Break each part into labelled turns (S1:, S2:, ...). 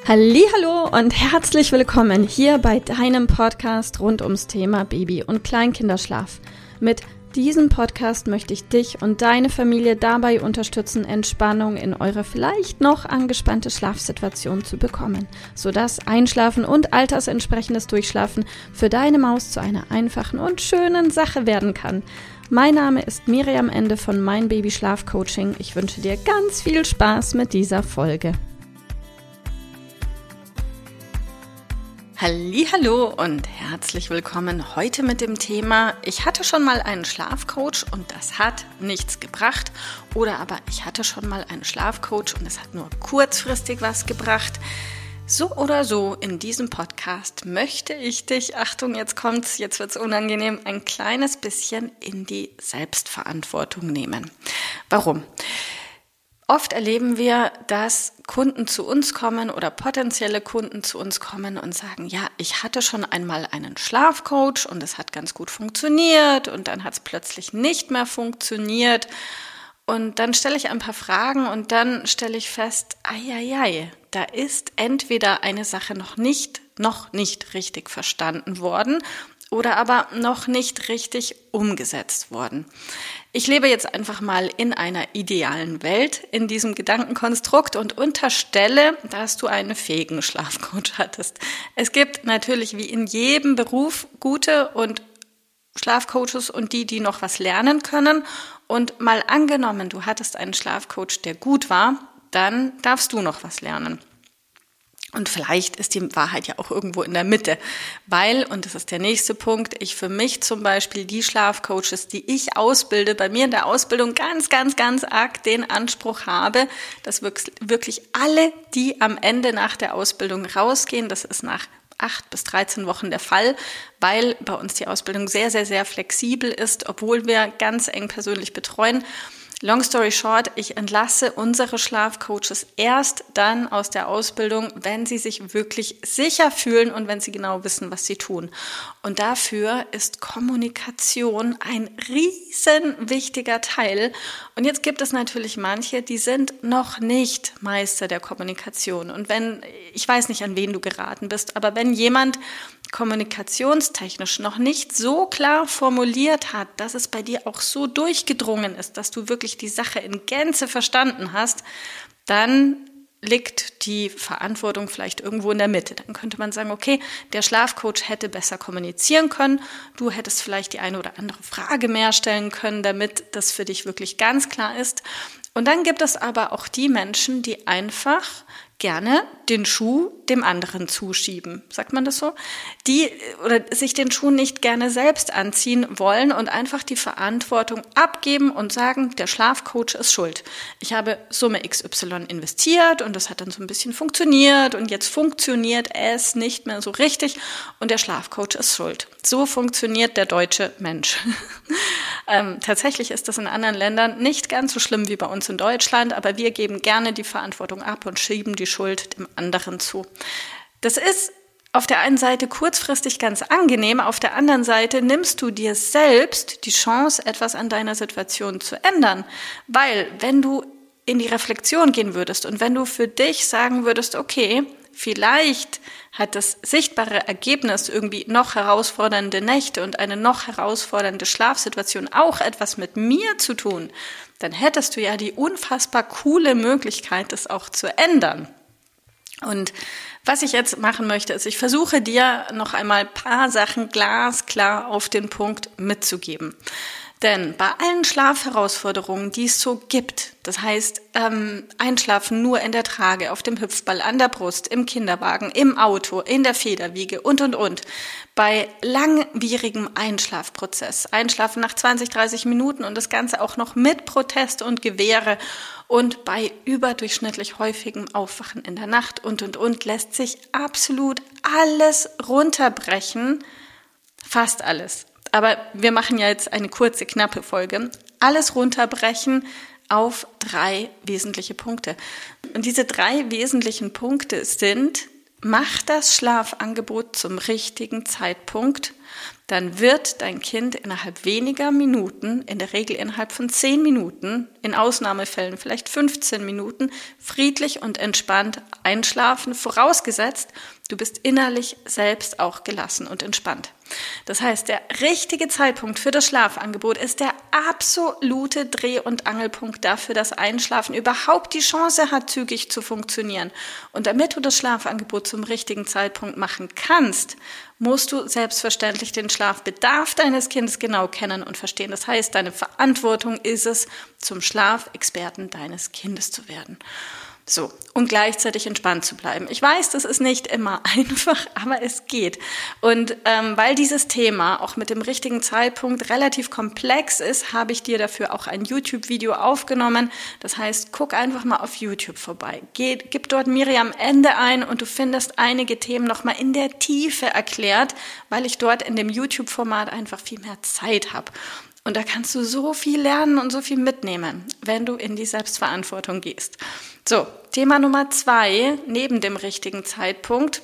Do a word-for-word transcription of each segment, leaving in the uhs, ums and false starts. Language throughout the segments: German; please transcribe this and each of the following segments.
S1: Hallihallo und herzlich willkommen hier bei deinem Podcast rund ums Thema Baby- und Kleinkinderschlaf. Mit diesem Podcast möchte ich dich und deine Familie dabei unterstützen, Entspannung in eure vielleicht noch angespannte Schlafsituation zu bekommen, sodass Einschlafen und altersentsprechendes Durchschlafen für deine Maus zu einer einfachen und schönen Sache werden kann. Mein Name ist Miriam Ende von Mein Baby Schlaf Coaching. Ich wünsche dir ganz viel Spaß mit dieser Folge. Hallihallo und herzlich willkommen heute mit dem Thema: Ich hatte schon mal einen Schlafcoach und das hat nichts gebracht, oder aber ich hatte schon mal einen Schlafcoach und es hat nur kurzfristig was gebracht. So oder so, in diesem Podcast möchte ich dich, Achtung, jetzt kommt's, jetzt wird's unangenehm, ein kleines bisschen in die Selbstverantwortung nehmen. Warum? Oft erleben wir, dass Kunden zu uns kommen oder potenzielle Kunden zu uns kommen und sagen, ja, ich hatte schon einmal einen Schlafcoach und es hat ganz gut funktioniert und dann hat es plötzlich nicht mehr funktioniert. Und dann stelle ich ein paar Fragen und dann stelle ich fest, eieiei, da ist entweder eine Sache noch nicht, noch nicht richtig verstanden worden oder aber noch nicht richtig umgesetzt worden. Ich lebe jetzt einfach mal in einer idealen Welt, in diesem Gedankenkonstrukt, und unterstelle, dass du einen fähigen Schlafcoach hattest. Es gibt natürlich wie in jedem Beruf gute und Schlafcoaches und die, die noch was lernen können. Und mal angenommen, du hattest einen Schlafcoach, der gut war, dann darfst du noch was lernen. Und vielleicht ist die Wahrheit ja auch irgendwo in der Mitte, weil, und das ist der nächste Punkt, ich für mich zum Beispiel die Schlafcoaches, die ich ausbilde, bei mir in der Ausbildung ganz, ganz, ganz arg den Anspruch habe, dass wirklich alle, die am Ende nach der Ausbildung rausgehen, das ist nach acht bis dreizehn Wochen der Fall, weil bei uns die Ausbildung sehr, sehr, sehr flexibel ist, obwohl wir ganz eng persönlich betreuen. Long story short, ich entlasse unsere Schlafcoaches erst dann aus der Ausbildung, wenn sie sich wirklich sicher fühlen und wenn sie genau wissen, was sie tun. Und dafür ist Kommunikation ein riesen wichtiger Teil. Und jetzt gibt es natürlich manche, die sind noch nicht Meister der Kommunikation. Und wenn, ich weiß nicht, an wen du geraten bist, aber wenn jemand kommunikationstechnisch noch nicht so klar formuliert hat, dass es bei dir auch so durchgedrungen ist, dass du wirklich die Sache in Gänze verstanden hast, dann liegt die Verantwortung vielleicht irgendwo in der Mitte. Dann könnte man sagen, okay, der Schlafcoach hätte besser kommunizieren können, du hättest vielleicht die eine oder andere Frage mehr stellen können, damit das für dich wirklich ganz klar ist. Und dann gibt es aber auch die Menschen, die einfach gerne den Schuh dem anderen zuschieben, sagt man das so? Die oder sich den Schuh nicht gerne selbst anziehen wollen und einfach die Verantwortung abgeben und sagen, der Schlafcoach ist schuld. Ich habe Summe X Y investiert und das hat dann so ein bisschen funktioniert und jetzt funktioniert es nicht mehr so richtig und der Schlafcoach ist schuld. So funktioniert der deutsche Mensch. ähm, tatsächlich ist das in anderen Ländern nicht ganz so schlimm wie bei uns in Deutschland, aber wir geben gerne die Verantwortung ab und schieben die Schuld dem anderen zu. Das ist auf der einen Seite kurzfristig ganz angenehm, auf der anderen Seite nimmst du dir selbst die Chance, etwas an deiner Situation zu ändern. Weil wenn du in die Reflexion gehen würdest und wenn du für dich sagen würdest, okay, vielleicht hat das sichtbare Ergebnis irgendwie noch herausfordernde Nächte und eine noch herausfordernde Schlafsituation auch etwas mit mir zu tun, dann hättest du ja die unfassbar coole Möglichkeit, das auch zu ändern. Und was ich jetzt machen möchte, ist, ich versuche dir noch einmal ein paar Sachen glasklar auf den Punkt mitzugeben. Denn bei allen Schlafherausforderungen, die es so gibt, das heißt ähm, Einschlafen nur in der Trage, auf dem Hüpfball, an der Brust, im Kinderwagen, im Auto, in der Federwiege und, und, und, bei langwierigem Einschlafprozess, Einschlafen nach zwanzig, dreißig Minuten und das Ganze auch noch mit Protest und Gewehre und bei überdurchschnittlich häufigem Aufwachen in der Nacht und, und, und, lässt sich absolut alles runterbrechen, fast alles. Aber wir machen ja jetzt eine kurze, knappe Folge. Alles runterbrechen auf drei wesentliche Punkte. Und diese drei wesentlichen Punkte sind mach das Schlafangebot zum richtigen Zeitpunkt, dann wird dein Kind innerhalb weniger Minuten, in der Regel innerhalb von zehn Minuten, in Ausnahmefällen vielleicht fünfzehn Minuten, friedlich und entspannt einschlafen, vorausgesetzt, du bist innerlich selbst auch gelassen und entspannt. Das heißt, der richtige Zeitpunkt für das Schlafangebot ist der absolute Dreh- und Angelpunkt dafür, dass Einschlafen überhaupt die Chance hat, zügig zu funktionieren. Und damit du das Schlafangebot zum richtigen Zeitpunkt machen kannst, musst du selbstverständlich den Schlafbedarf deines Kindes genau kennen und verstehen. Das heißt, deine Verantwortung ist es, zum Schlafexperten deines Kindes zu werden. So, und gleichzeitig entspannt zu bleiben. Ich weiß, das ist nicht immer einfach, aber es geht. Und ähm, weil dieses Thema auch mit dem richtigen Zeitpunkt relativ komplex ist, habe ich dir dafür auch ein YouTube-Video aufgenommen. Das heißt, guck einfach mal auf YouTube vorbei. Geh, gib dort Miriam Ende ein und du findest einige Themen nochmal in der Tiefe erklärt, weil ich dort in dem YouTube-Format einfach viel mehr Zeit habe. Und da kannst du so viel lernen und so viel mitnehmen, wenn du in die Selbstverantwortung gehst. So, Thema Nummer zwei, neben dem richtigen Zeitpunkt,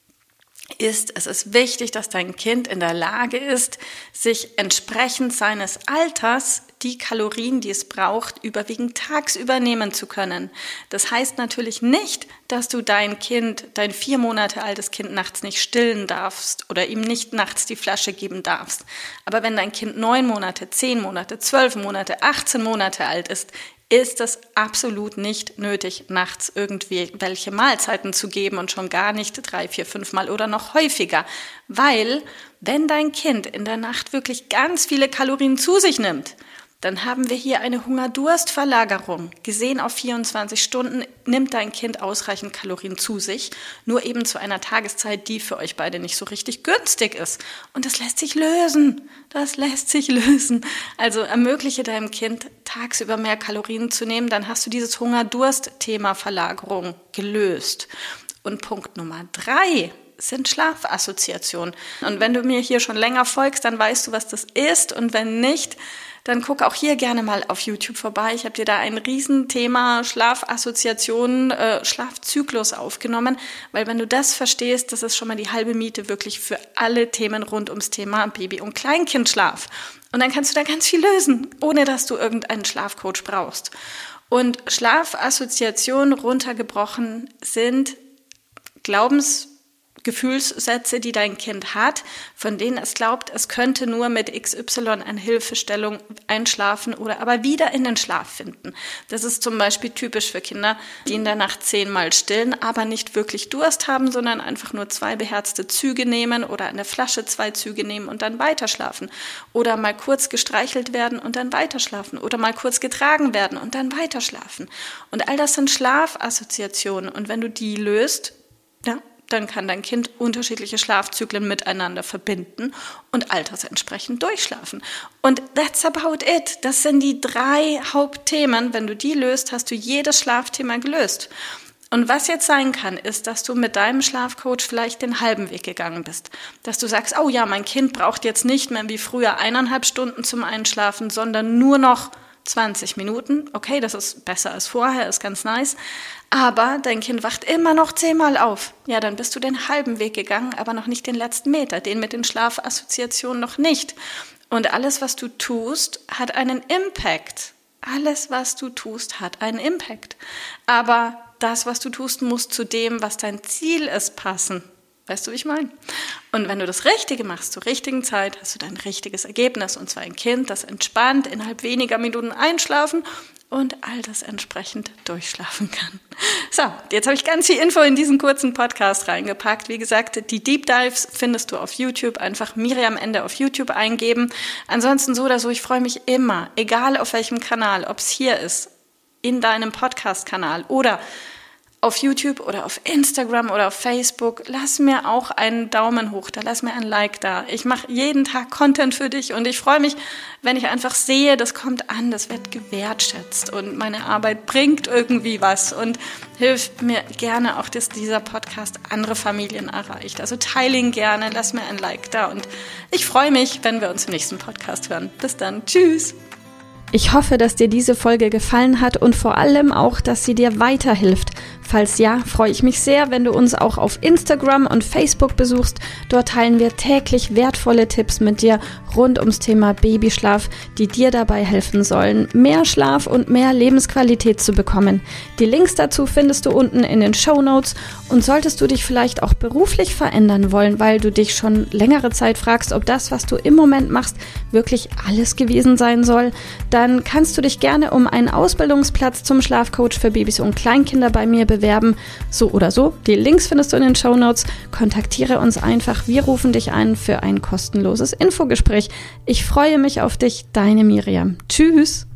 S1: ist, es ist wichtig, dass dein Kind in der Lage ist, sich entsprechend seines Alters die Kalorien, die es braucht, überwiegend tagsüber nehmen zu können. Das heißt natürlich nicht, dass du dein Kind, dein vier Monate altes Kind nachts nicht stillen darfst oder ihm nicht nachts die Flasche geben darfst. Aber wenn dein Kind neun Monate, zehn Monate, zwölf Monate, achtzehn Monate alt ist, ist es absolut nicht nötig, nachts irgendwie welche Mahlzeiten zu geben und schon gar nicht drei, vier, fünf Mal oder noch häufiger. Weil, wenn dein Kind in der Nacht wirklich ganz viele Kalorien zu sich nimmt, dann haben wir hier eine Hunger-Durst-Verlagerung. Gesehen auf vierundzwanzig Stunden nimmt dein Kind ausreichend Kalorien zu sich, nur eben zu einer Tageszeit, die für euch beide nicht so richtig günstig ist. Und das lässt sich lösen. Das lässt sich lösen. Also ermögliche deinem Kind, tagsüber mehr Kalorien zu nehmen, dann hast du dieses Hunger-Durst-Thema Verlagerung gelöst. Und Punkt Nummer drei sind Schlafassoziationen. Und wenn du mir hier schon länger folgst, dann weißt du, was das ist. Und wenn nicht, dann guck auch hier gerne mal auf YouTube vorbei. Ich habe dir da ein Riesenthema Schlafassoziationen, äh, Schlafzyklus aufgenommen, weil wenn du das verstehst, das ist schon mal die halbe Miete wirklich für alle Themen rund ums Thema Baby- und Kleinkindschlaf. Und dann kannst du da ganz viel lösen, ohne dass du irgendeinen Schlafcoach brauchst. Und Schlafassoziationen runtergebrochen sind Glaubens Gefühlssätze, die dein Kind hat, von denen es glaubt, es könnte nur mit X Y eine Hilfestellung einschlafen oder aber wieder in den Schlaf finden. Das ist zum Beispiel typisch für Kinder, die in der Nacht zehnmal stillen, aber nicht wirklich Durst haben, sondern einfach nur zwei beherzte Züge nehmen oder in der Flasche zwei Züge nehmen und dann weiterschlafen. Oder mal kurz gestreichelt werden und dann weiterschlafen. Oder mal kurz getragen werden und dann weiterschlafen. Und all das sind Schlafassoziationen. Und wenn du die löst, ja, dann kann dein Kind unterschiedliche Schlafzyklen miteinander verbinden und altersentsprechend durchschlafen. Und that's about it. Das sind die drei Hauptthemen. Wenn du die löst, hast du jedes Schlafthema gelöst. Und was jetzt sein kann, ist, dass du mit deinem Schlafcoach vielleicht den halben Weg gegangen bist. Dass du sagst, oh ja, mein Kind braucht jetzt nicht mehr wie früher eineinhalb Stunden zum Einschlafen, sondern nur noch zwanzig Minuten. Okay, das ist besser als vorher, ist ganz nice. Aber dein Kind wacht immer noch zehnmal auf. Ja, dann bist du den halben Weg gegangen, aber noch nicht den letzten Meter, den mit den Schlafassoziationen noch nicht. Und alles, was du tust, hat einen Impact. Alles, was du tust, hat einen Impact. Aber das, was du tust, muss zu dem, was dein Ziel ist, passen. Weißt du, wie ich meine? Und wenn du das Richtige machst, zur richtigen Zeit, hast du dein richtiges Ergebnis. Und zwar ein Kind, das entspannt innerhalb weniger Minuten einschlafen und all das entsprechend durchschlafen kann. So, jetzt habe ich ganz viel Info in diesen kurzen Podcast reingepackt. Wie gesagt, die Deep Dives findest du auf YouTube. Einfach Miriam Ende auf YouTube eingeben. Ansonsten so oder so, ich freue mich immer, egal auf welchem Kanal, ob es hier ist, in deinem Podcast-Kanal oder auf YouTube oder auf Instagram oder auf Facebook, lass mir auch einen Daumen hoch da, lass mir ein Like da. Ich mache jeden Tag Content für dich und ich freue mich, wenn ich einfach sehe, das kommt an, das wird gewertschätzt und meine Arbeit bringt irgendwie was und hilft mir gerne auch, dass dieser Podcast andere Familien erreicht. Also teile ihn gerne, lass mir ein Like da und ich freue mich, wenn wir uns im nächsten Podcast hören. Bis dann, tschüss! Ich hoffe, dass dir diese Folge gefallen hat und vor allem auch, dass sie dir weiterhilft. Falls ja, freue ich mich sehr, wenn du uns auch auf Instagram und Facebook besuchst. Dort teilen wir täglich wertvolle Tipps mit dir rund ums Thema Babyschlaf, die dir dabei helfen sollen, mehr Schlaf und mehr Lebensqualität zu bekommen. Die Links dazu findest du unten in den Shownotes und solltest du dich vielleicht auch beruflich verändern wollen, weil du dich schon längere Zeit fragst, ob das, was du im Moment machst, wirklich alles gewesen sein soll, dann kannst du dich gerne um einen Ausbildungsplatz zum Schlafcoach für Babys und Kleinkinder bei mir bewerben. So oder so, die Links findest du in den Shownotes. Kontaktiere uns einfach, wir rufen dich ein für ein kostenloses Infogespräch. Ich freue mich auf dich, deine Miriam. Tschüss!